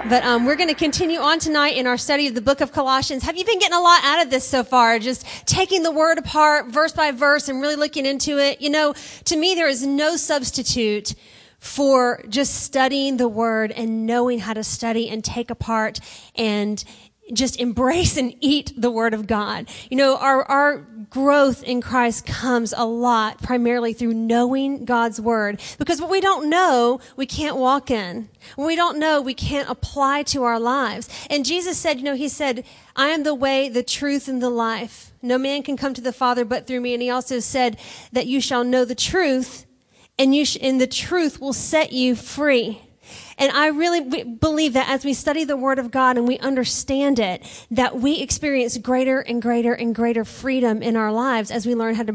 But we're going to continue on tonight in our study of the book of Colossians. Have you been getting a lot out of this so far? Just taking the word apart verse by verse and really looking into it. You know, to me, there is no substitute for just studying the word and knowing how to study and take apart and just embrace and eat the word of God. You know, our growth in Christ comes a lot primarily through knowing God's word, because what we don't know, we can't walk in. What we don't know, we can't apply to our lives. And Jesus said, you know, he said, I am the way, the truth, and the life. No man can come to the Father but through me. And he also said that you shall know the truth, and the truth will set you free. And I really believe that as we study the Word of God and we understand it, that we experience greater and greater and greater freedom in our lives as we learn how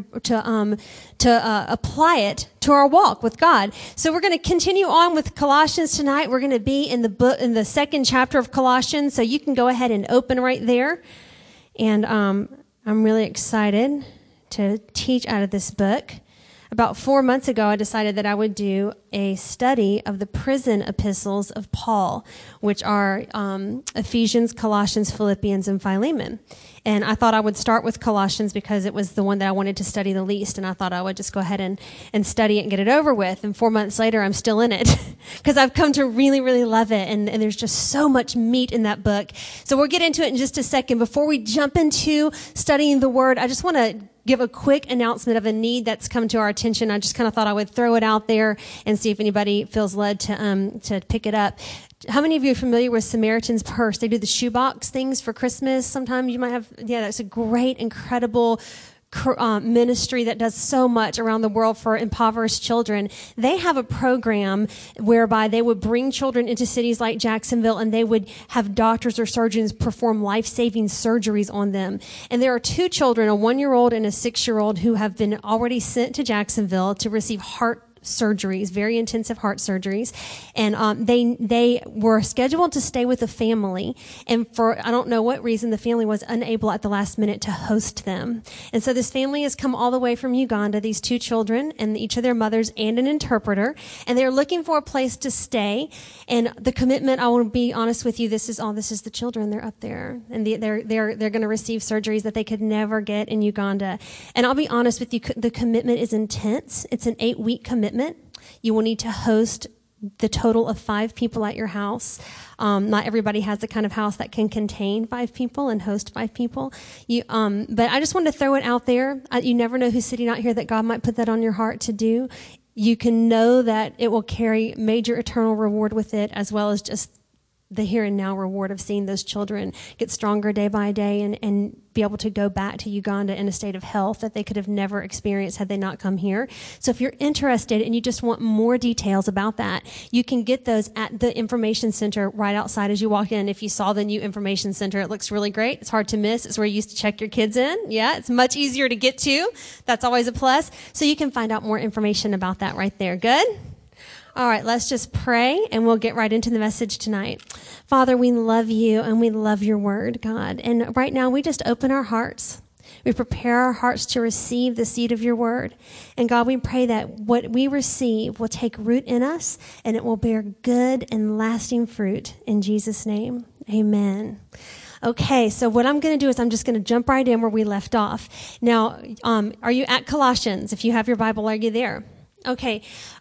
to apply it to our walk with God. So we're going to continue on with Colossians tonight. We're going to be in the second chapter of Colossians. So you can go ahead and open right there. And I'm really excited to teach out of this book. About 4 months ago, I decided that I would do a study of the prison epistles of Paul, which are Ephesians, Colossians, Philippians, and Philemon. And I thought I would start with Colossians because it was the one that I wanted to study the least, and I thought I would just go ahead and study it and get it over with. And 4 months later, I'm still in it because I've come to really, really love it, and there's just so much meat in that book. So we'll get into it in just a second. Before we jump into studying the Word, I just want to give a quick announcement of a need that's come to our attention. I just kind of thought I would throw it out there and see if anybody feels led to pick it up. How many of you are familiar with Samaritan's Purse? They do the shoebox things for Christmas. Sometimes you might have, that's a great, incredible ministry that does so much around the world for impoverished children. They have a program whereby they would bring children into cities like Jacksonville, and they would have doctors or surgeons perform life-saving surgeries on them. And there are 2 children, a 1-year-old and a 6-year-old, who have been already sent to Jacksonville to receive heart surgeries, very intensive heart surgeries. And they were scheduled to stay with a family, and for I don't know what reason, the family was unable at the last minute to host them. And so this family has come all the way from Uganda, these 2 children and each of their mothers and an interpreter, and they're looking for a place to stay. And the commitment, I want to be honest with you, this is the children. They're up there, and they're going to receive surgeries that they could never get in Uganda. And I'll be honest with you, the commitment is intense. It's an 8-week commitment. You will need to host the total of 5 people at your house. Not everybody has the kind of house that can contain 5 people and host 5 people. But I just wanted to throw it out there. You never know who's sitting out here that God might put that on your heart to do. You can know that it will carry major eternal reward with it, as well as just the here and now reward of seeing those children get stronger day by day and be able to go back to Uganda in a state of health that they could have never experienced had they not come here. So if you're interested and you just want more details about that, you can get those at the information center right outside as you walk in. If you saw the new information center, it looks really great. It's hard to miss. It's where you used to check your kids in. Yeah, it's much easier to get to. That's always a plus. So you can find out more information about that right there. Good? All right, let's just pray, and we'll get right into the message tonight. Father, we love you, and we love your word, God. And right now, we just open our hearts. We prepare our hearts to receive the seed of your word. And God, we pray that what we receive will take root in us, and it will bear good and lasting fruit. In Jesus' name, amen. Okay, so what I'm going to do is I'm just going to jump right in where we left off. Now, are you at Colossians? If you have your Bible, are you there? Okay.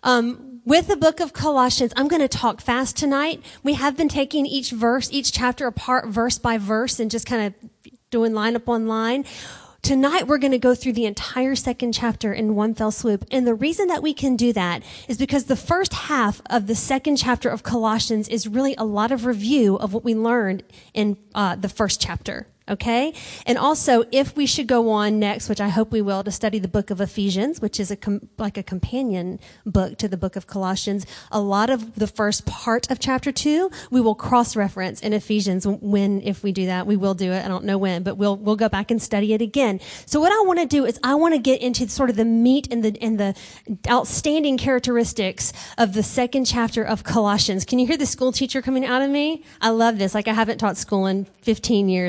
With the book of Colossians, I'm going to talk fast tonight. We have been taking each chapter apart verse by verse and just kind of doing line upon line. Tonight, we're going to go through the entire second chapter in one fell swoop. And the reason that we can do that is because the first half of the second chapter of Colossians is really a lot of review of what we learned in the first chapter. Okay? And also, if we should go on next, which I hope we will, to study the book of Ephesians, which is like a companion book to the book of Colossians, a lot of the first part of chapter 2, we will cross-reference in Ephesians if we do that. We will do it. I don't know when, but we'll go back and study it again. So what I want to do is I want to get into sort of the meat and the outstanding characteristics of the second chapter of Colossians. Can you hear the school teacher coming out of me? I love this. Like, I haven't taught school in 15 years, and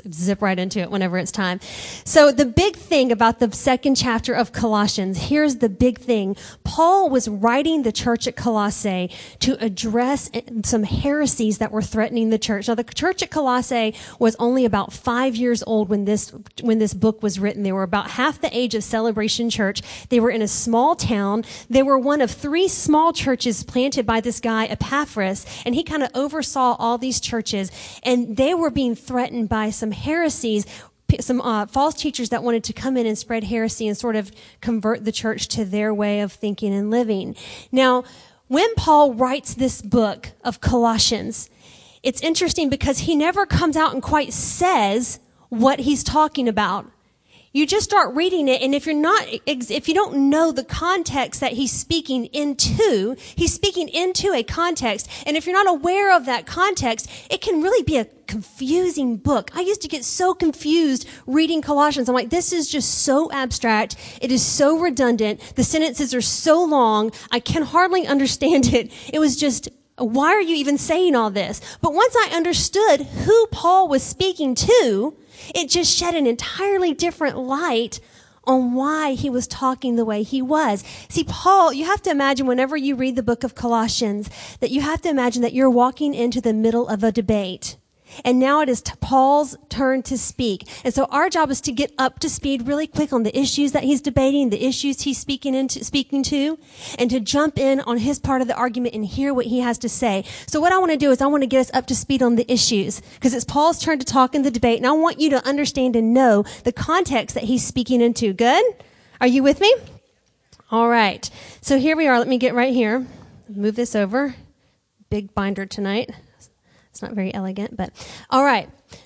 just zip right into it whenever it's time. So the big thing about the second chapter of Colossians, here's the big thing. Paul was writing the church at Colossae to address some heresies that were threatening the church. Now, the church at Colossae was only about 5 years old when this book was written. They were about half the age of Celebration Church. They were in a small town. They were one of 3 small churches planted by this guy, Epaphras, and he kind of oversaw all these churches, and they were being threatened by some heresies, some false teachers that wanted to come in and spread heresy and sort of convert the church to their way of thinking and living. Now, when Paul writes this book of Colossians, it's interesting because he never comes out and quite says what he's talking about. You just start reading it, and if you don't know the context that he's speaking into a context, and if you're not aware of that context, it can really be a confusing book. I used to get so confused reading Colossians. I'm like, this is just so abstract. It is so redundant. The sentences are so long. I can hardly understand it. It was just, why are you even saying all this? But once I understood who Paul was speaking to, it just shed an entirely different light on why he was talking the way he was. See, Paul, you have to imagine whenever you read the book of Colossians, that you have to imagine that you're walking into the middle of a debate. And now it is Paul's turn to speak. And so our job is to get up to speed really quick on the issues that he's debating, the issues he's speaking to, and to jump in on his part of the argument and hear what he has to say. So what I want to do is I want to get us up to speed on the issues, because it's Paul's turn to talk in the debate, and I want you to understand and know the context that he's speaking into. Good? Are you with me? All right. So here we are. Let me get right here. Move this over. Big binder tonight. It's not very elegant, but all right.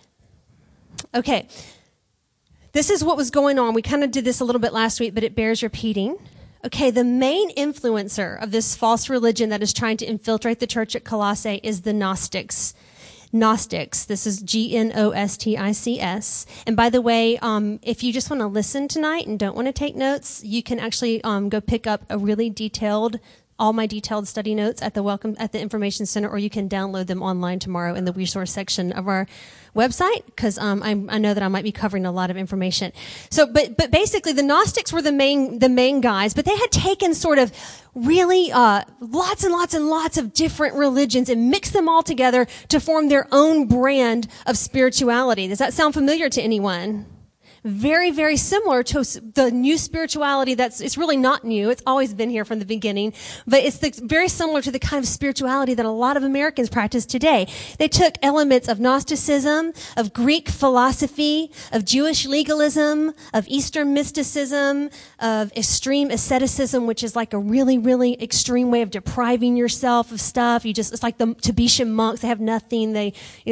Okay. This is what was going on. We kind of did this a little bit last week, but it bears repeating. Okay, the main influencer of this false religion that is trying to infiltrate the church at Colossae is the Gnostics. Gnostics. This is Gnostics. And by the way, if you just want to listen tonight and don't want to take notes, you can actually go pick up a really all my detailed study notes at the Information Center, or you can download them online tomorrow in the resource section of our website, because I know that I might be covering a lot of information. So, but basically, the Gnostics were the main guys, but they had taken sort of really lots and lots and lots of different religions and mixed them all together to form their own brand of spirituality. Does that sound familiar to anyone? Very, very similar to the new spirituality it's really not new. It's always been here from the beginning, but it's very similar to the kind of spirituality that a lot of Americans practice today. They took elements of Gnosticism, of Greek philosophy, of Jewish legalism, of Eastern mysticism, of extreme asceticism, which is like a really, really extreme way of depriving yourself of stuff. It's like the Tibetan monks. They have nothing. They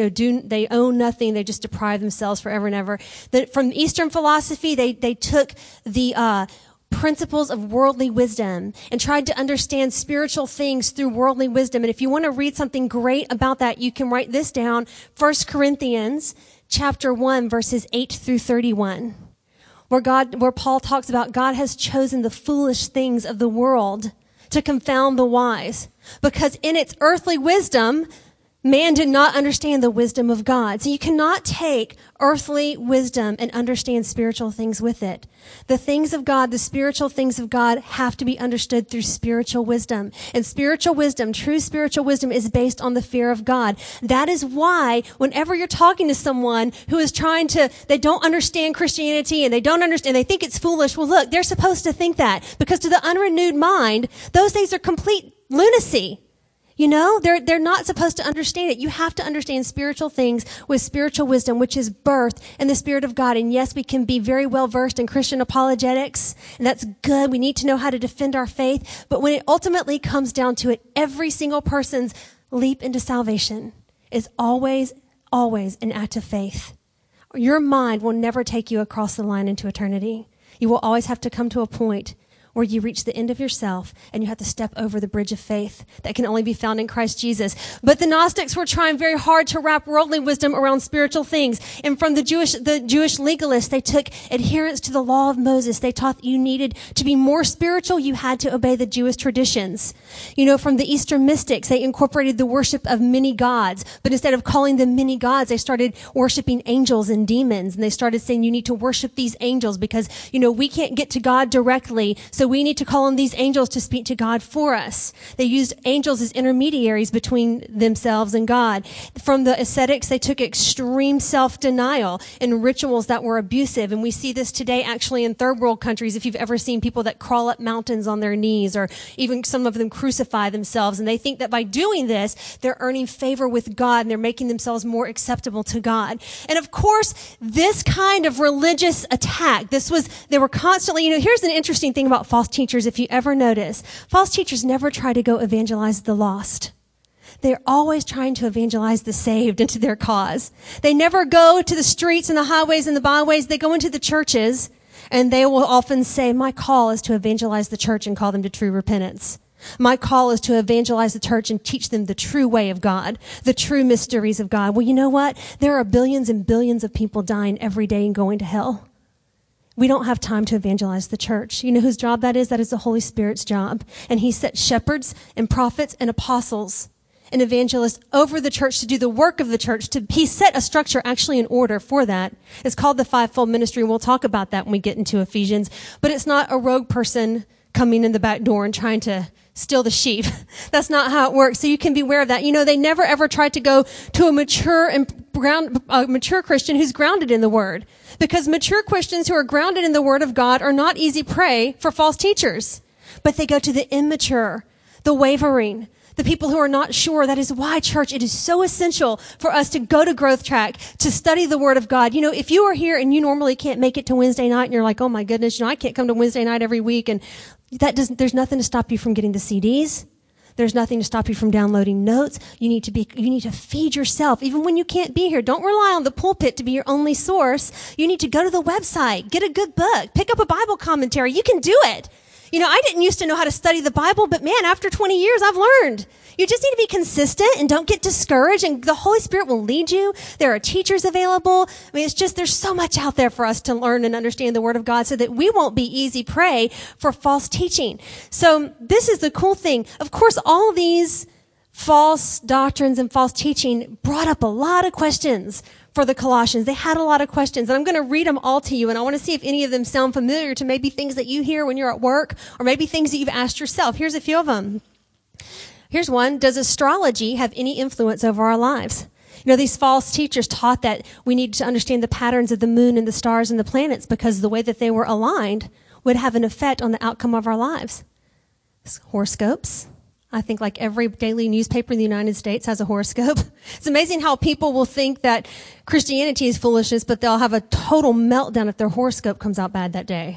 own nothing. They just deprive themselves forever and ever. From Eastern philosophy, they took the principles of worldly wisdom and tried to understand spiritual things through worldly wisdom. And if you want to read something great about that, you can write this down: 1 Corinthians chapter 1, verses 8 through 31, where Paul talks about God has chosen the foolish things of the world to confound the wise, because in its earthly wisdom, man did not understand the wisdom of God. So you cannot take earthly wisdom and understand spiritual things with it. The things of God, the spiritual things of God, have to be understood through spiritual wisdom. And spiritual wisdom, true spiritual wisdom, is based on the fear of God. That is why whenever you're talking to someone who is they don't understand Christianity and they think it's foolish, well, look, they're supposed to think that, because to the unrenewed mind, those things are complete lunacy. You know, they're not supposed to understand it. You have to understand spiritual things with spiritual wisdom, which is birthed in the Spirit of God. And yes, we can be very well versed in Christian apologetics, and that's good. We need to know how to defend our faith. But when it ultimately comes down to it, every single person's leap into salvation is always, always an act of faith. Your mind will never take you across the line into eternity. You will always have to come to a point where you reach the end of yourself and you have to step over the bridge of faith that can only be found in Christ Jesus. But the Gnostics were trying very hard to wrap worldly wisdom around spiritual things. And from the Jewish legalists, they took adherence to the law of Moses. They taught that you needed to be more spiritual. You had to obey the Jewish traditions. From the Eastern mystics, they incorporated the worship of many gods. But instead of calling them many gods, they started worshiping angels and demons. And they started saying you need to worship these angels because, we can't get to God directly. So we need to call on these angels to speak to God for us. They used angels as intermediaries between themselves and God. From the ascetics, they took extreme self-denial and rituals that were abusive. And we see this today actually in third world countries. If you've ever seen people that crawl up mountains on their knees, or even some of them crucify themselves. And they think that by doing this, they're earning favor with God and they're making themselves more acceptable to God. And of course, this kind of religious attack, they were constantly, here's an interesting thing about false teachers. If you ever notice, false teachers never try to go evangelize the lost. They're always trying to evangelize the saved into their cause. They never go to the streets and the highways and the byways. They go into the churches and they will often say, my call is to evangelize the church and call them to true repentance. My call is to evangelize the church and teach them the true way of God, the true mysteries of God. Well, you know what? There are billions and billions of people dying every day and going to hell. We don't have time to evangelize the church. You know whose job that is? That is the Holy Spirit's job. And he set shepherds and prophets and apostles and evangelists over the church to do the work of the church. He set a structure actually in order for that. It's called the fivefold ministry. We'll talk about that when we get into Ephesians. But it's not a rogue person coming in the back door and trying to steal the sheep. That's not how it works. So you can be aware of that. They never ever tried to go to a mature Christian who's grounded in the Word. Because mature Christians who are grounded in the Word of God are not easy prey for false teachers. But they go to the immature, the wavering, the people who are not sure. That is why, church, it is so essential for us to go to Growth Track, to study the Word of God. If you are here and you normally can't make it to Wednesday night and you're like, oh my goodness, I can't come to Wednesday night every week, and there's nothing to stop you from getting the CDs. There's nothing to stop you from downloading notes. You need to feed yourself. Even when you can't be here, don't rely on the pulpit to be your only source. You need to go to the website, get a good book, pick up a Bible commentary. You can do it. I didn't used to know how to study the Bible, but man, after 20 years, I've learned. You just need to be consistent and don't get discouraged, and the Holy Spirit will lead you. There are teachers available. There's so much out there for us to learn and understand the Word of God so that we won't be easy prey for false teaching. So this is the cool thing. Of course, all of these false doctrines and false teaching brought up a lot of questions for the Colossians. They had a lot of questions, and I'm going to read them all to you, and I want to see if any of them sound familiar to maybe things that you hear when you're at work, or maybe things that you've asked yourself. Here's a few of them. Here's one. Does astrology have any influence over our lives? These false teachers taught that we needed to understand the patterns of the moon and the stars and the planets because the way that they were aligned would have an effect on the outcome of our lives. Horoscopes. I think like every daily newspaper in the United States has a horoscope. It's amazing how people will think that Christianity is foolishness, but they'll have a total meltdown if their horoscope comes out bad that day.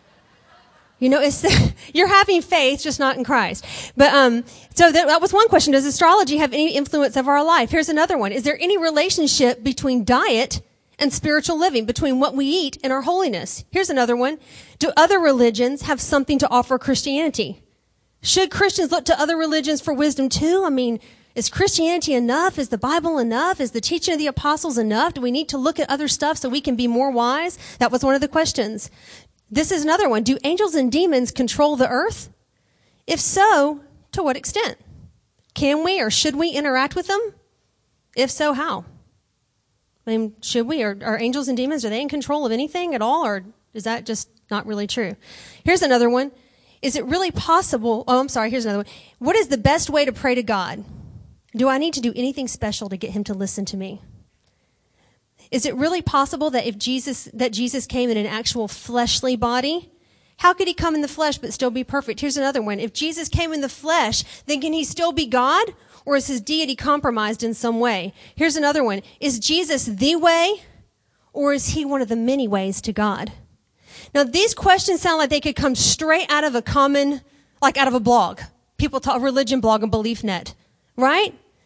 You're having faith, just not in Christ. But so that was one question. Does astrology have any influence over our life? Here's another one. Is there any relationship between diet and spiritual living, between what we eat and our holiness? Here's another one. Do other religions have something to offer Christianity? Should Christians look to other religions for wisdom too? Is Christianity enough? Is the Bible enough? Is the teaching of the apostles enough? Do we need to look at other stuff so we can be more wise? That was one of the questions. This is another one. Do angels and demons control the earth? If so, to what extent? Can we or should we interact with them? If so, how? Should we? Are angels and demons, are they in control of anything at all? Or is that just not really true? Here's another one. Is it really possible? Here's another one. What is the best way to pray to God? Do I need to do anything special to get him to listen to me? Is it really possible that Jesus came in an actual fleshly body? How could he come in the flesh but still be perfect? Here's another one. If Jesus came in the flesh, then can he still be God? Or is his deity compromised in some way? Here's another one. Is Jesus the way? Or is he one of the many ways to God? Now, these questions sound like they could come straight out of out of a blog. People talk religion blog and BeliefNet, right?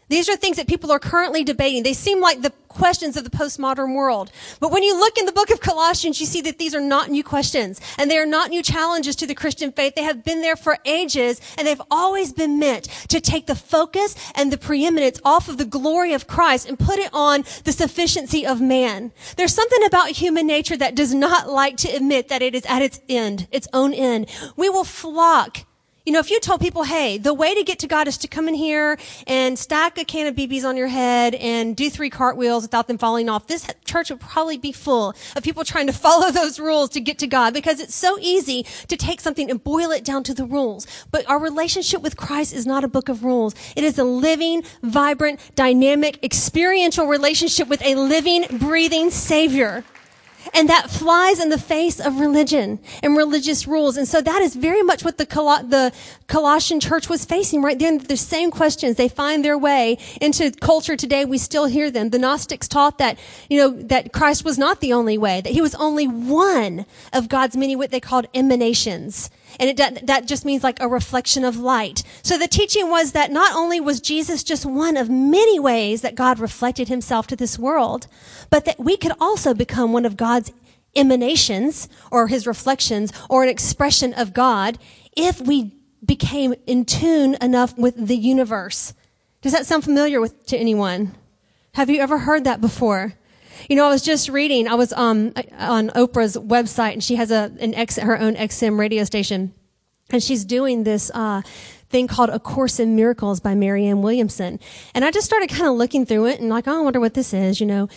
These are things that people are currently debating. They seem like the questions of the postmodern world. But when you look in the book of Colossians, you see that these are not new questions, and they are not new challenges to the Christian faith. They have been there for ages, and they've always been meant to take the focus and the preeminence off of the glory of Christ and put it on the sufficiency of man. There's something about human nature that does not like to admit that it is at its end, its own end. We will flock. You know, if you told people, hey, the way to get to God is to come in here and stack a can of BBs on your head and do 3 cartwheels without them falling off, this church would probably be full of people trying to follow those rules to get to God, because it's so easy to take something and boil it down to the rules. But our relationship with Christ is not a book of rules. It is a living, vibrant, dynamic, experiential relationship with a living, breathing Savior. And that flies in the face of religion and religious rules. And so that is very much what the Colossian church was facing right there. The same questions. They find their way into culture today. We still hear them. The Gnostics taught that, that Christ was not the only way, that he was only one of God's many, what they called emanations. And that just means like a reflection of light. So the teaching was that not only was Jesus just one of many ways that God reflected himself to this world, but that we could also become one of God's emanations or his reflections or an expression of God if we became in tune enough with the universe. Does that sound familiar to anyone? Have you ever heard that before? I was just reading, I was on Oprah's website, and she has her own XM radio station, and she's doing this thing called A Course in Miracles by Marianne Williamson. And I just started kind of looking through it and like, I wonder what this is, And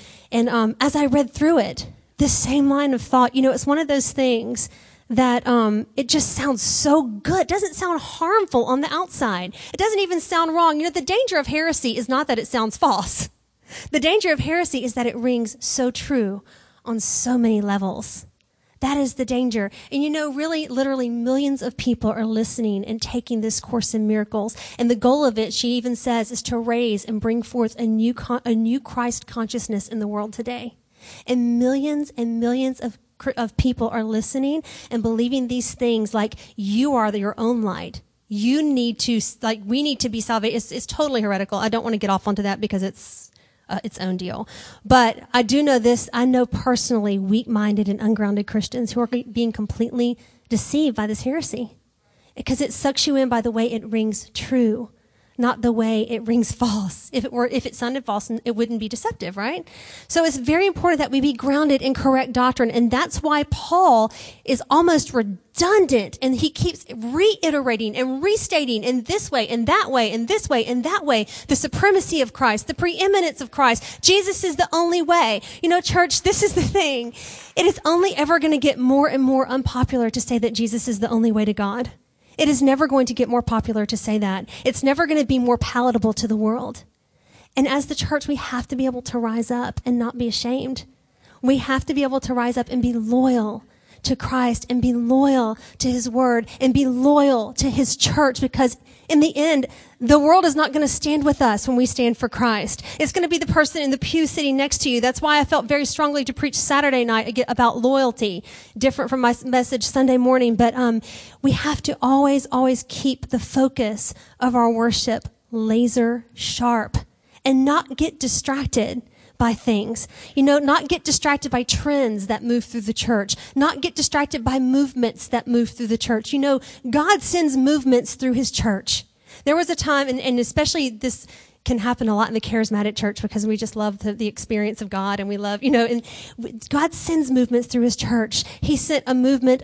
as I read through it, this same line of thought, it's one of those things that it just sounds so good. It doesn't sound harmful on the outside. It doesn't even sound wrong. The danger of heresy is not that it sounds false. The danger of heresy is that it rings so true on so many levels. That is the danger. And really, literally millions of people are listening and taking this Course in Miracles. And the goal of it, she even says, is to raise and bring forth a new Christ consciousness in the world today. And millions of people are listening and believing these things like you are your own light. You need to, we need to be salvated. It's totally heretical. I don't want to get off onto that because it's its own deal. But I do know this. I know personally weak-minded and ungrounded Christians who are being completely deceived by this heresy because it sucks you in by the way it rings true, not the way it rings false. If it sounded false, it wouldn't be deceptive, right? So it's very important that we be grounded in correct doctrine. And that's why Paul is almost redundant, and he keeps reiterating and restating in this way and that way and this way and that way, the supremacy of Christ, the preeminence of Christ. Jesus is the only way. Church, this is the thing. It is only ever going to get more and more unpopular to say that Jesus is the only way to God. It is never going to get more popular to say that. It's never going to be more palatable to the world. And as the church, we have to be able to rise up and not be ashamed. We have to be able to rise up and be loyal to Christ and be loyal to his word and be loyal to his church, because in the end, the world is not going to stand with us when we stand for Christ. It's going to be the person in the pew sitting next to you. That's why I felt very strongly to preach Saturday night about loyalty, different from my message Sunday morning. But we have to always keep the focus of our worship laser sharp and not get distracted by things. Not get distracted by trends that move through the church. Not get distracted by movements that move through the church. God sends movements through his church. There was a time, and especially this can happen a lot in the charismatic church because we just love the experience of God, and we love, and God sends movements through his church. He sent a movement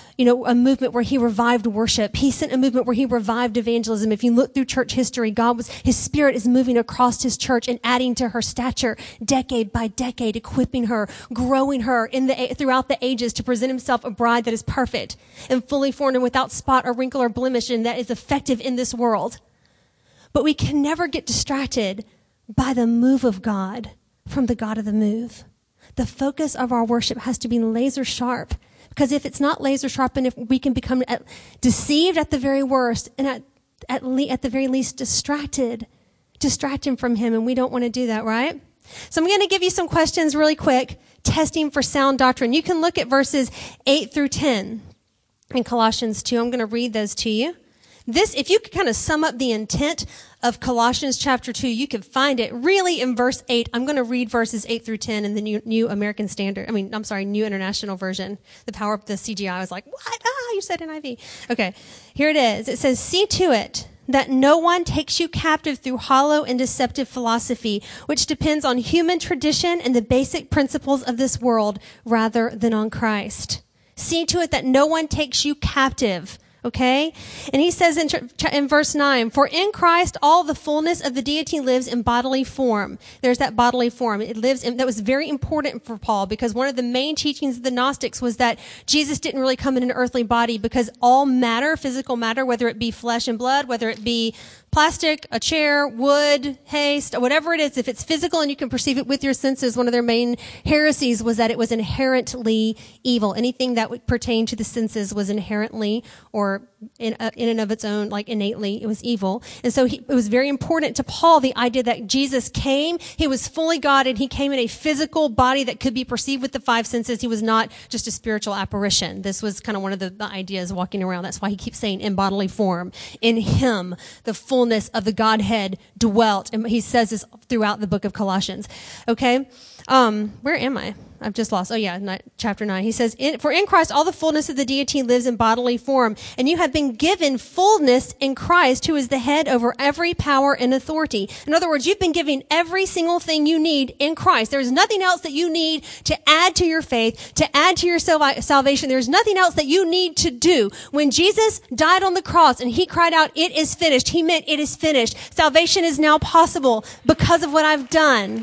where he revived worship. He sent a movement where he revived evangelism. If you look through church history, his spirit is moving across his church and adding to her stature decade by decade, equipping her, growing her throughout the ages to present himself a bride that is perfect and fully formed and without spot or wrinkle or blemish, and that is effective in this world. But we can never get distracted by the move of God from the God of the move. The focus of our worship has to be laser sharp, because if it's not laser sharp, and if we can become deceived at the very worst, and at the very least distracted from him, and we don't want to do that, right? So I'm going to give you some questions really quick, testing for sound doctrine. You can look at verses 8 through 10 in Colossians 2. I'm going to read those to you. if you could kind of sum up the intent of Colossians chapter 2, you could find it really in verse 8. I'm going to read verses 8 through 10 in the New American Standard. New International Version. The power of the CGI. I was like, what? You said NIV. Okay, here it is. It says, see to it that no one takes you captive through hollow and deceptive philosophy, which depends on human tradition and the basic principles of this world rather than on Christ. See to it that no one takes you captive. Okay? And he says in verse 9, for in Christ all the fullness of the deity lives in bodily form. There's that bodily form. It lives in, that was very important for Paul, because one of the main teachings of the Gnostics was that Jesus didn't really come in an earthly body, because all matter, physical matter, whether it be flesh and blood, whether it be plastic, a chair, wood, hay, whatever it is, if it's physical and you can perceive it with your senses, one of their main heresies was that it was inherently evil. Anything that pertained to the senses was inherently, or in and of its own, like innately, it was evil. And so it was very important to Paul, the idea that Jesus came, he was fully God, and he came in a physical body that could be perceived with the five senses. He was not just a spiritual apparition. This was kind of one of the ideas walking around. That's why he keeps saying in bodily form. In him, the fullness of the Godhead dwelt. And he says this throughout the book of Colossians. Okay? Where am I? I've just lost. Oh yeah, chapter 9. He says, for in Christ all the fullness of the deity lives in bodily form, and you have been given fullness in Christ, who is the head over every power and authority. In other words, you've been given every single thing you need in Christ. There's nothing else that you need to add to your faith, to add to your salvation. There's nothing else that you need to do. When Jesus died on the cross and he cried out, it is finished, he meant it is finished. Salvation is now possible because of what I've done.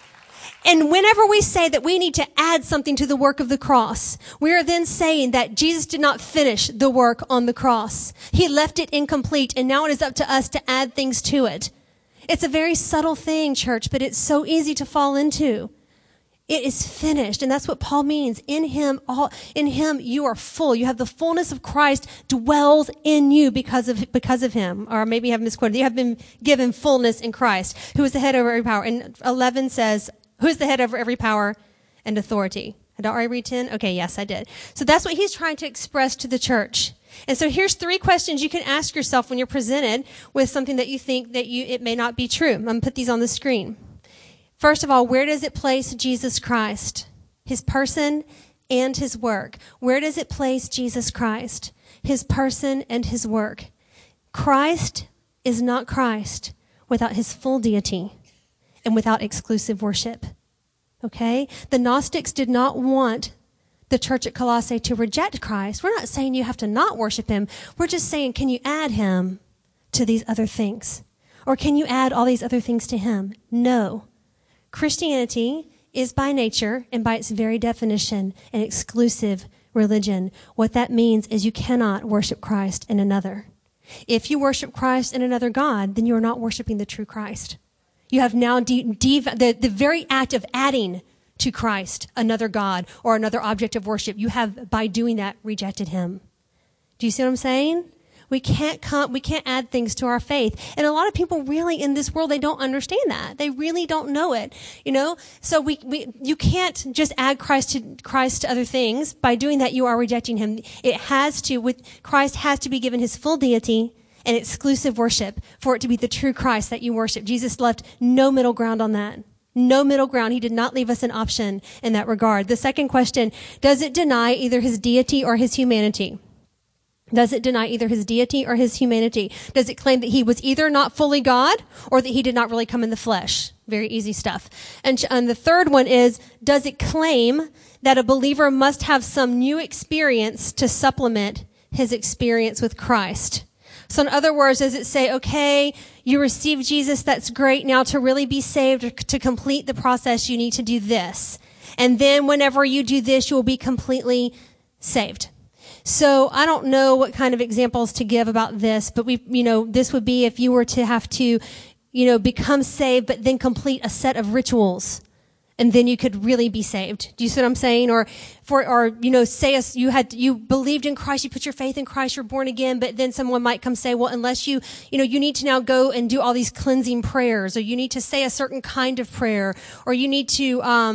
And whenever we say that we need to add something to the work of the cross, we are then saying that Jesus did not finish the work on the cross. He left it incomplete, and now it is up to us to add things to it. It's a very subtle thing, church, but it's so easy to fall into. It is finished, and that's what Paul means. In him you are full. You have the fullness of Christ dwells in you because of him. Or maybe you have misquoted. You have been given fullness in Christ, who is the head over every power. And 11 says, who is the head over every power and authority? Did I already read 10? Okay, yes, I did. So that's what he's trying to express to the church. And so here's 3 questions you can ask yourself when you're presented with something that you think that it may not be true. I'm going to put these on the screen. First of all, where does it place Jesus Christ? His person and his work. Where does it place Jesus Christ? His person and his work. Christ is not Christ without his full deity and without exclusive worship. Okay? The Gnostics did not want the church at Colossae to reject Christ. We're not saying you have to not worship him. We're just saying, can you add him to these other things? Or can you add all these other things to him? No. Christianity is by nature and by its very definition an exclusive religion. What that means is you cannot worship Christ in another. If you worship Christ in another God, then you are not worshiping the true Christ. You have now the very act of adding to Christ another God or another object of worship. You have, by doing that, rejected him. Do you see what I'm saying? We can't add things to our faith. And a lot of people really in this world, they don't understand that. They really don't know it, you know? So you can't just add Christ to other things. By doing that, you are rejecting him. Christ has to be given his full deity and exclusive worship for it to be the true Christ that you worship. Jesus left no middle ground on that. No middle ground. He did not leave us an option in that regard. The second question, does it deny either his deity or his humanity? Does it deny either his deity or his humanity? Does it claim that he was either not fully God or that he did not really come in the flesh? Very easy stuff. And the third one is, does it claim that a believer must have some new experience to supplement his experience with Christ? So in other words, does it say, okay, you received Jesus, that's great. Now to really be saved, to complete the process, you need to do this. And then whenever you do this, you will be completely saved. So I don't know what kind of examples to give about this, but this would be if you were to have to, become saved, but then complete a set of rituals. And then you could really be saved. Do you see what I'm saying? Say you believed in Christ, you put your faith in Christ, you're born again, but then someone might come say, well, unless you need to now go and do all these cleansing prayers, or you need to say a certain kind of prayer, or you need to,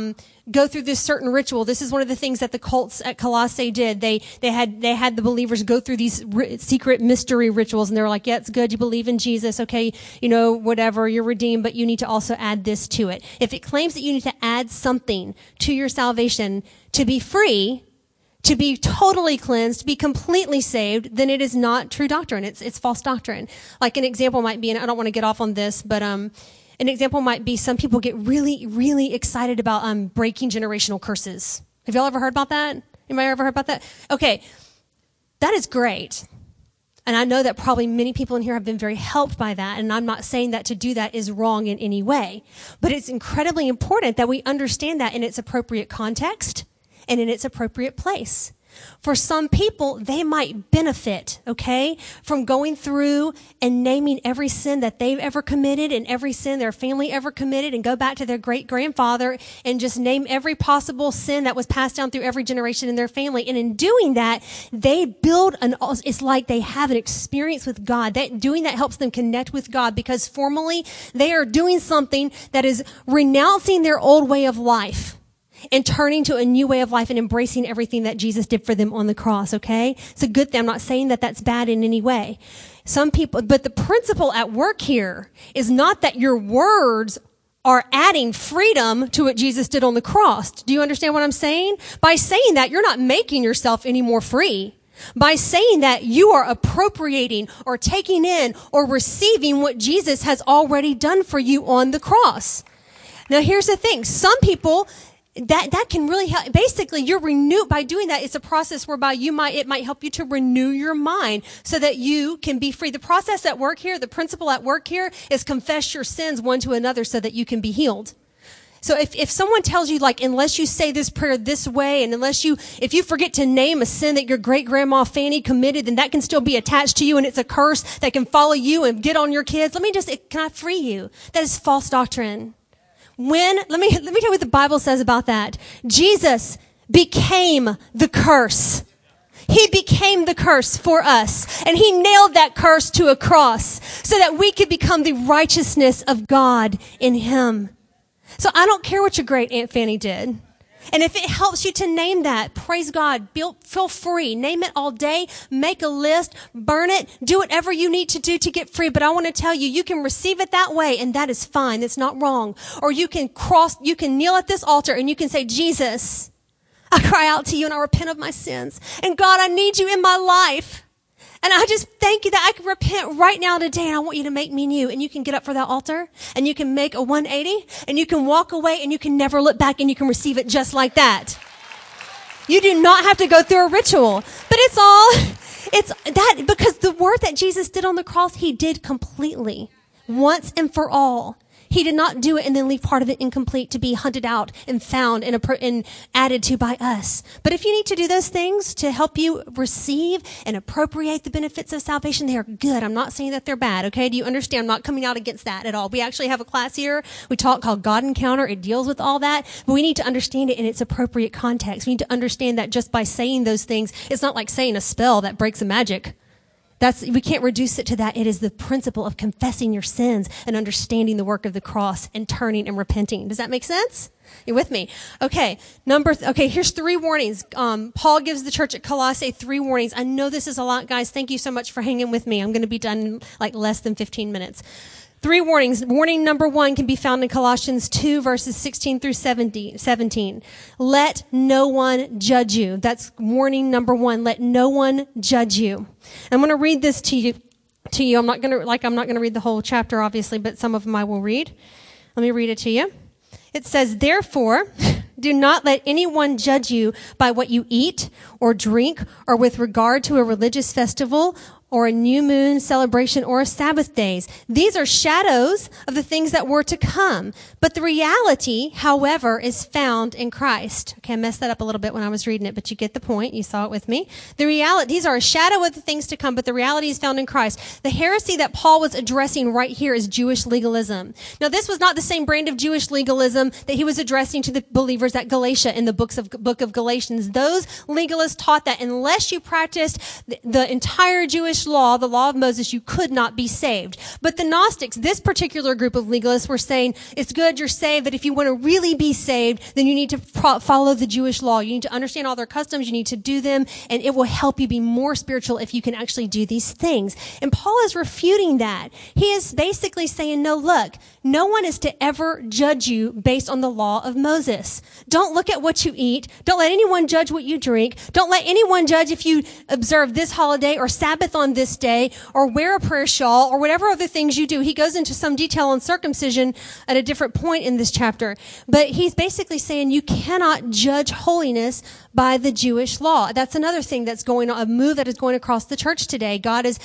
go through this certain ritual. This is one of the things that the cults at Colossae did. They had the believers go through these secret mystery rituals, and they were like, yeah, it's good. You believe in Jesus. Okay. Whatever, you're redeemed, but you need to also add this to it. If it claims that you need to add something to your salvation to be free, to be totally cleansed, to be completely saved, then it is not true doctrine. It's false doctrine. Like an example might be, and I don't want to get off on this, but an example might be some people get really, really excited about breaking generational curses. Have y'all ever heard about that? Anybody ever heard about that? Okay, that is great. And I know that probably many people in here have been very helped by that, and I'm not saying that to do that is wrong in any way. But it's incredibly important that we understand that in its appropriate context and in its appropriate place. For some people, they might benefit, okay, from going through and naming every sin that they've ever committed and every sin their family ever committed, and go back to their great-grandfather and just name every possible sin that was passed down through every generation in their family. And in doing that, they build it's like they have an experience with God. Doing that helps them connect with God, because formally they are doing something that is renouncing their old way of life and turning to a new way of life and embracing everything that Jesus did for them on the cross, okay? It's a good thing. I'm not saying that that's bad in any way. Some people, but the principle at work here is not that your words are adding freedom to what Jesus did on the cross. Do you understand what I'm saying? By saying that, you're not making yourself any more free. By saying that, you are appropriating or taking in or receiving what Jesus has already done for you on the cross. Now, here's the thing. Some people, that can really help. Basically, you're renewed by doing that. It's a process whereby it might help you to renew your mind so that you can be free. The process at work here, the principle at work here is confess your sins one to another so that you can be healed. So if someone tells you, like, unless you say this prayer this way, and if you forget to name a sin that your great-grandma Fanny committed, then that can still be attached to you, and it's a curse that can follow you and get on your kids. Can I free you? That is false doctrine. Let me tell you what the Bible says about that. Jesus became the curse. He became the curse for us, and he nailed that curse to a cross so that we could become the righteousness of God in him. So I don't care what your great Aunt Fanny did. And if it helps you to name that, praise God, feel free. Name it all day, make a list, burn it, do whatever you need to do to get free. But I want to tell you, you can receive it that way, and that is fine. It's not wrong. Or you can kneel at this altar and you can say, Jesus, I cry out to you and I repent of my sins. And God, I need you in my life. And I just thank you that I can repent right now today, and I want you to make me new. And you can get up for that altar, and you can make a 180, and you can walk away, and you can never look back, and you can receive it just like that. You do not have to go through a ritual. But it's that, because the work that Jesus did on the cross, he did completely, once and for all. He did not do it and then leave part of it incomplete to be hunted out and found and added to by us. But if you need to do those things to help you receive and appropriate the benefits of salvation, they are good. I'm not saying that they're bad, okay? Do you understand? I'm not coming out against that at all. We actually have a class here we talk called God Encounter. It deals with all that. But we need to understand it in its appropriate context. We need to understand that just by saying those things, it's not like saying a spell that breaks the magic. We can't reduce it to that. It is the principle of confessing your sins and understanding the work of the cross and turning and repenting. Does that make sense? You with me? Okay. Here's 3 warnings. Paul gives the church at Colossae 3 warnings. I know this is a lot, guys. Thank you so much for hanging with me. I'm going to be done in like less than 15 minutes. 3 warnings. Warning number 1 can be found in Colossians 2, verses 16 through 17. Let no one judge you. That's warning number 1. Let no one judge you. I'm going to read this to you. I'm not going to read the whole chapter, obviously, but some of them I will read. Let me read it to you. It says, therefore, do not let anyone judge you by what you eat or drink, or with regard to a religious festival or a new moon celebration or a Sabbath days. These are shadows of the things that were to come. But the reality, however, is found in Christ. Okay, I messed that up a little bit when I was reading it, but you get the point. You saw it with me. These are a shadow of the things to come, but the reality is found in Christ. The heresy that Paul was addressing right here is Jewish legalism. Now, this was not the same brand of Jewish legalism that he was addressing to the believers at Galatia in the book of Galatians. Those legalists taught that unless you practiced the entire Jewish Jewish law, the law of Moses, you could not be saved. But the Gnostics, this particular group of legalists, were saying, it's good, you're saved, but if you want to really be saved, then you need to follow the Jewish law. You need to understand all their customs, you need to do them, and it will help you be more spiritual if you can actually do these things. And Paul is refuting that. He is basically saying, no, look, no one is to ever judge you based on the law of Moses. Don't look at what you eat. Don't let anyone judge what you drink. Don't let anyone judge if you observe this holiday or Sabbath on this day or wear a prayer shawl or whatever other things you do. He goes into some detail on circumcision at a different point in this chapter. But he's basically saying you cannot judge holiness by the Jewish law. That's another thing that's going on, a move that is going across the church today.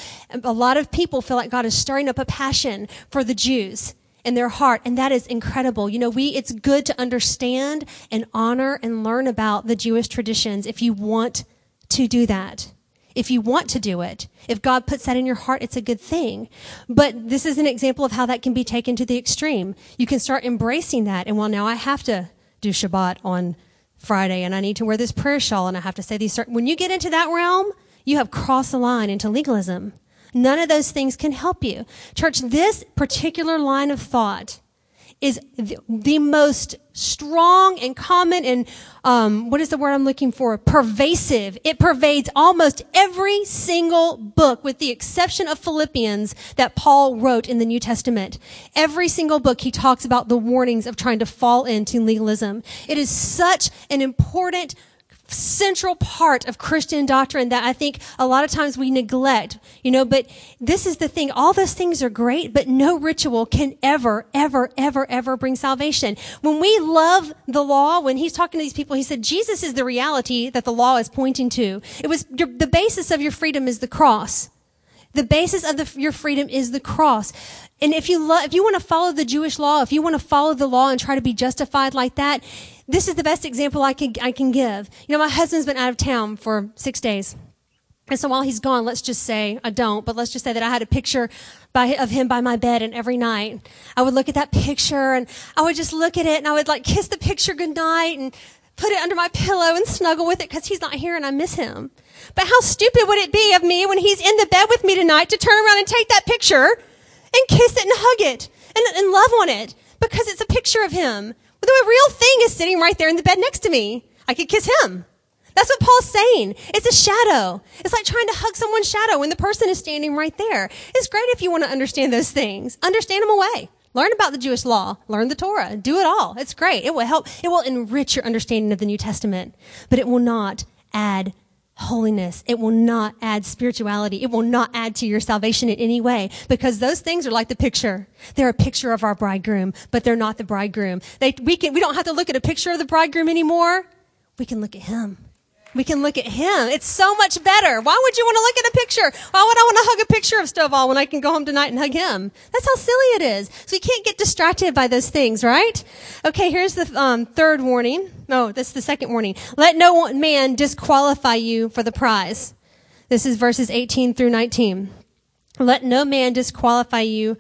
A lot of people feel like God is stirring up a passion for the Jews in their heart, and that is incredible. You know, it's good to understand and honor and learn about the Jewish traditions if you want to do that. If you want to do it. If God puts that in your heart, it's a good thing. But this is an example of how that can be taken to the extreme. You can start embracing that, and well, now I have to do Shabbat on Friday, and I need to wear this prayer shawl, and I have to say these certain... When you get into that realm, you have crossed the line into legalism. None of those things can help you. Church, this particular line of thought is the most strong and common and, what is the word I'm looking for? Pervasive. It pervades almost every single book with the exception of Philippians that Paul wrote in the New Testament. Every single book he talks about the warnings of trying to fall into legalism. It is such an important central part of Christian doctrine that I think a lot of times we neglect, but this is the thing. All those things are great, but no ritual can ever, ever, ever, ever bring salvation. When we love the law, when he's talking to these people, he said, Jesus is the reality that the law is pointing to. It was the basis of your freedom is the cross. The basis of your freedom is the cross. And if you want to follow the Jewish law, if you want to follow the law and try to be justified like that, this is the best example I can give. My husband's been out of town for 6 days. And so while he's gone, let's just say, I don't, but let's just say that I had a picture of him by my bed, and every night I would look at that picture and I would just look at it and I would kiss the picture goodnight and put it under my pillow and snuggle with it because he's not here and I miss him. But how stupid would it be of me when he's in the bed with me tonight to turn around and take that picture and kiss it and hug it and love on it because it's a picture of him. The real thing is sitting right there in the bed next to me. I could kiss him. That's what Paul's saying. It's a shadow. It's like trying to hug someone's shadow when the person is standing right there. It's great if you want to understand those things. Understand them away. Learn about the Jewish law. Learn the Torah. Do it all. It's great. It will help. It will enrich your understanding of the New Testament. But it will not add holiness. It will not add spirituality. It will not add to your salvation in any way because those things are like the picture. They're a picture of our bridegroom, but they're not the bridegroom. We don't have to look at a picture of the bridegroom anymore. We can look at him. We can look at him. It's so much better. Why would you want to look at a picture? Why would I want to hug a picture of Stovall when I can go home tonight and hug him? That's how silly it is. So you can't get distracted by those things, right? Okay, here's the third warning. No, that's the second warning. Let no man disqualify you for the prize. This is verses 18 through 19. Let no man disqualify you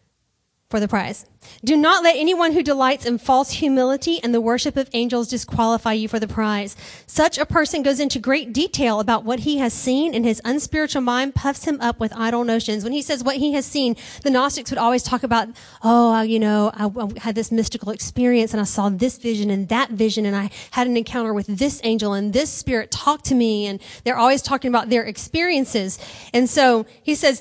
for the prize. Do not let anyone who delights in false humility and the worship of angels disqualify you for the prize. Such a person goes into great detail about what he has seen, and his unspiritual mind puffs him up with idle notions. When he says what he has seen, the Gnostics would always talk about, I had this mystical experience and I saw this vision and that vision and I had an encounter with this angel and this spirit talked to me, and they're always talking about their experiences. And so he says,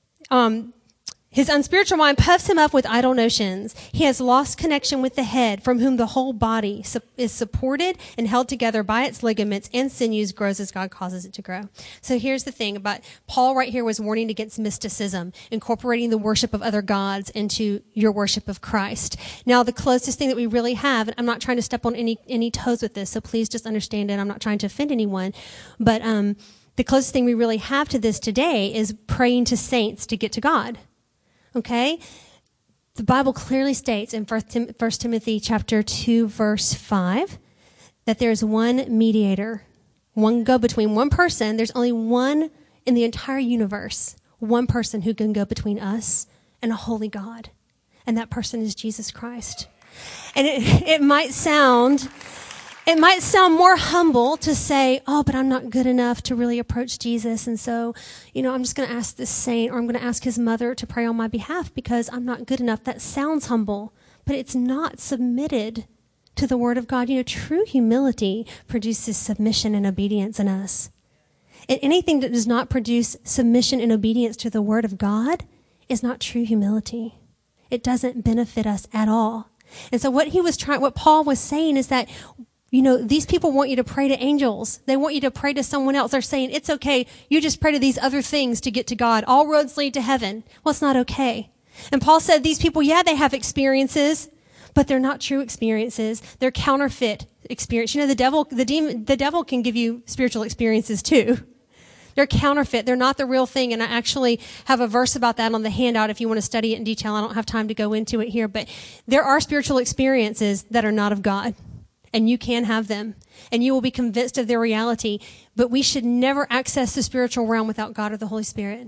his unspiritual mind puffs him up with idle notions. He has lost connection with the head, from whom the whole body is supported and held together by its ligaments and sinews, grows as God causes it to grow. So here's the thing about Paul right here was warning against mysticism, incorporating the worship of other gods into your worship of Christ. Now, the closest thing that we really have, and I'm not trying to step on any toes with this, so please just understand it. I'm not trying to offend anyone, but the closest thing we really have to this today is praying to saints to get to God. Okay? The Bible clearly states in 1 Timothy chapter 2, verse 5, that there's one mediator, one go-between, one person. There's only one in the entire universe, one person who can go between us and a holy God. And that person is Jesus Christ. And it might sound It might sound more humble to say, oh, but I'm not good enough to really approach Jesus. And so, I'm just going to ask this saint, or I'm going to ask his mother to pray on my behalf because I'm not good enough. That sounds humble, but it's not submitted to the word of God. True humility produces submission and obedience in us. And anything that does not produce submission and obedience to the word of God is not true humility. It doesn't benefit us at all. And so what Paul was saying is that, these people want you to pray to angels. They want you to pray to someone else. They're saying, it's okay. You just pray to these other things to get to God. All roads lead to heaven. Well, it's not okay. And Paul said these people, they have experiences, but they're not true experiences. They're counterfeit experience. The devil can give you spiritual experiences too. They're counterfeit. They're not the real thing. And I actually have a verse about that on the handout if you want to study it in detail. I don't have time to go into it here, but there are spiritual experiences that are not of God. And you can have them, and you will be convinced of their reality. But we should never access the spiritual realm without God or the Holy Spirit.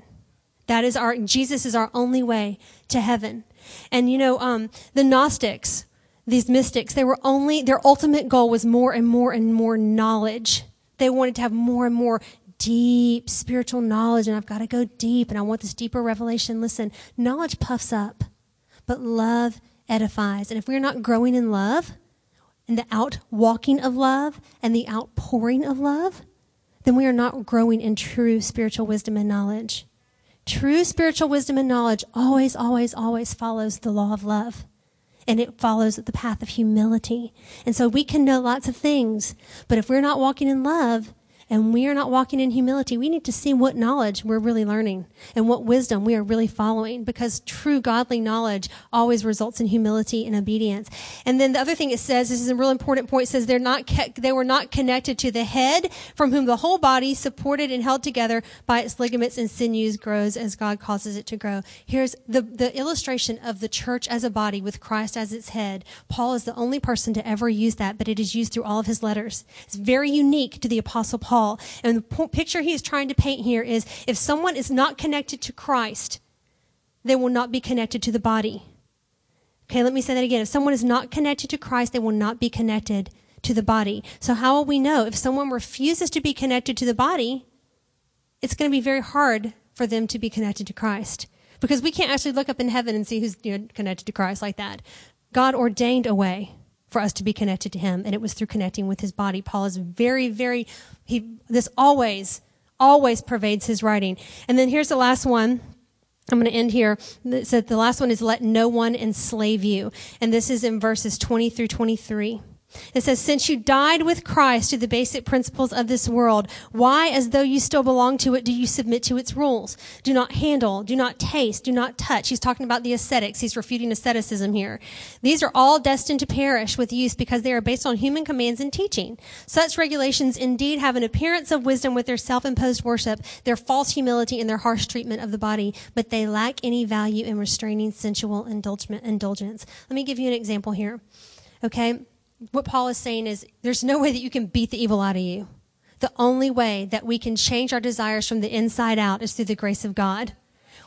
Jesus is our only way to heaven. And the Gnostics, these mystics, their ultimate goal was more and more and more knowledge. They wanted to have more and more deep spiritual knowledge, and I've got to go deep, and I want this deeper revelation. Listen, knowledge puffs up, but love edifies. And if we're not growing in love, and the outwalking of love and the outpouring of love, then we are not growing in true spiritual wisdom and knowledge. True spiritual wisdom and knowledge always, always, always follows the law of love. And it follows the path of humility. And so we can know lots of things, but if we're not walking in love, and we are not walking in humility, we need to see what knowledge we're really learning and what wisdom we are really following, because true godly knowledge always results in humility and obedience. And then the other thing it says, this is a real important point, it says they were not connected to the head, from whom the whole body, supported and held together by its ligaments and sinews, grows as God causes it to grow. Here's the illustration of the church as a body with Christ as its head. Paul is the only person to ever use that, but it is used through all of his letters. It's very unique to the Apostle Paul. And the picture he is trying to paint here is, if someone is not connected to Christ, they will not be connected to the body. Okay, let me say that again. If someone is not connected to Christ, they will not be connected to the body. So how will we know? If someone refuses to be connected to the body, it's going to be very hard for them to be connected to Christ, because we can't actually look up in heaven and see who's connected to Christ like that. God ordained a way for us to be connected to him, and it was through connecting with his body. Paul is this always pervades his writing. And then here's the last one. I'm going to end here. It said the last one is, let no one enslave you. And this is in verses 20 through 23. It says, since you died with Christ to the basic principles of this world, why, as though you still belong to it, do you submit to its rules? Do not handle, do not taste, do not touch. He's talking about the ascetics. He's refuting asceticism here. These are all destined to perish with use because they are based on human commands and teaching. Such regulations indeed have an appearance of wisdom with their self-imposed worship, their false humility, and their harsh treatment of the body, but they lack any value in restraining sensual indulgence. Let me give you an example here. Okay? What Paul is saying is, there's no way that you can beat the evil out of you. The only way that we can change our desires from the inside out is through the grace of God.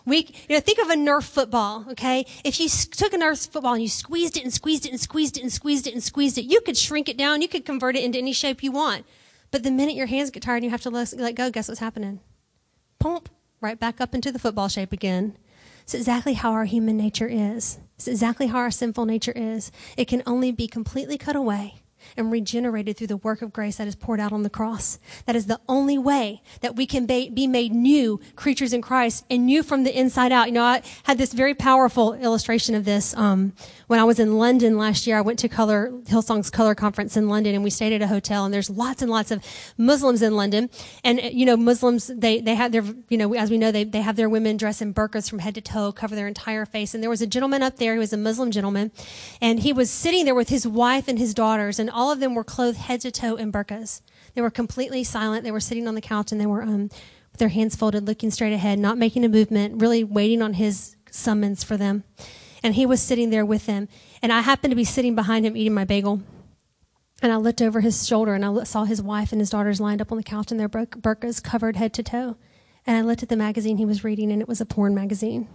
Think of a Nerf football, okay? If you took a Nerf football and you squeezed it and squeezed it and squeezed it and squeezed it and squeezed it, you could shrink it down, you could convert it into any shape you want. But the minute your hands get tired and you have to let go, guess what's happening? Pump, right back up into the football shape again. It's exactly how our human nature is. It's exactly how our sinful nature is. It can only be completely cut away and regenerated through the work of grace that is poured out on the cross. That is the only way that we can be made new creatures in Christ, and new from the inside out. I had this very powerful illustration of this when I was in London last year. I went to Hillsong's Color Conference in London, and we stayed at a hotel, and there's lots and lots of Muslims in London. And, Muslims, they have their, as we know, they have their women dress in burqas from head to toe, cover their entire face. And there was a gentleman up there who was a Muslim gentleman, and he was sitting there with his wife and his daughters, and all of them were clothed head to toe in burqas. They were completely silent. They were sitting on the couch, and they were with their hands folded, looking straight ahead, not making a movement, really waiting on his summons for them. And he was sitting there with them. And I happened to be sitting behind him eating my bagel. And I looked over his shoulder, and I saw his wife and his daughters lined up on the couch in their burqas, covered head to toe. And I looked at the magazine he was reading, and it was a porn magazine.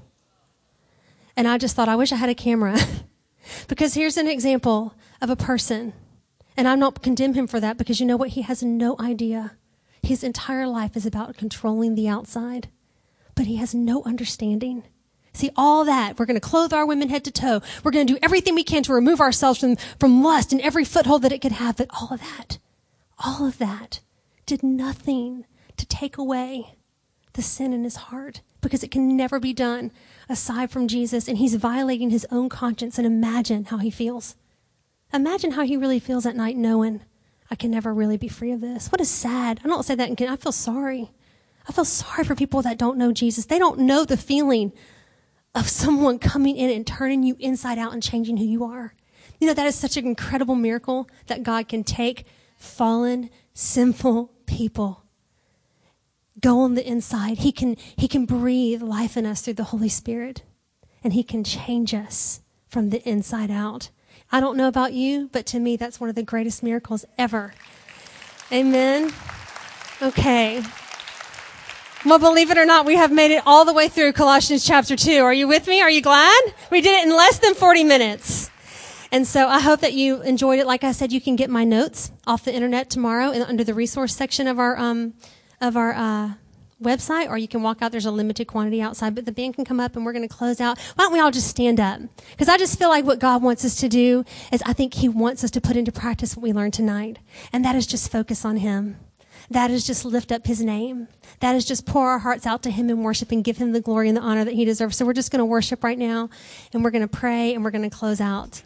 And I just thought, I wish I had a camera. Because here's an example of a person And I'm not condemn him for that, because you know what? He has no idea. His entire life is about controlling the outside, but he has no understanding. See, all that, we're going to clothe our women head to toe. We're going to do everything we can to remove ourselves from lust and every foothold that it could have. But all of that did nothing to take away the sin in his heart, because it can never be done aside from Jesus. And he's violating his own conscience. And imagine how he feels. Imagine how he really feels at night knowing, I can never really be free of this. What is sad. I don't say that I feel sorry. I feel sorry for people that don't know Jesus. They don't know the feeling of someone coming in and turning you inside out and changing who you are. You know, that is such an incredible miracle, that God can take fallen, sinful people, go on the inside. He can breathe life in us through the Holy Spirit, and he can change us from the inside out. I don't know about you, but to me, that's one of the greatest miracles ever. Amen. Okay. Well, believe it or not, we have made it all the way through Colossians chapter 2. Are you with me? Are you glad? We did it in less than 40 minutes. And so I hope that you enjoyed it. Like I said, you can get my notes off the internet tomorrow under the resource section of our website, or you can walk out. There's a limited quantity outside, but the band can come up and we're going to close out. Why don't we all just stand up? Because I just feel like what God wants us to do is, I think he wants us to put into practice what we learned tonight. And that is just focus on him. That is just lift up his name. That is just pour our hearts out to him in worship and give him the glory and the honor that he deserves. So we're just going to worship right now, and we're going to pray, and we're going to close out.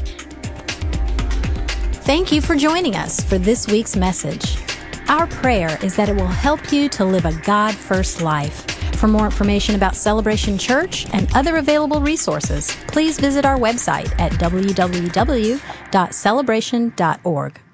Thank you for joining us for this week's message. Our prayer is that it will help you to live a God-first life. For more information about Celebration Church and other available resources, please visit our website at www.celebration.org.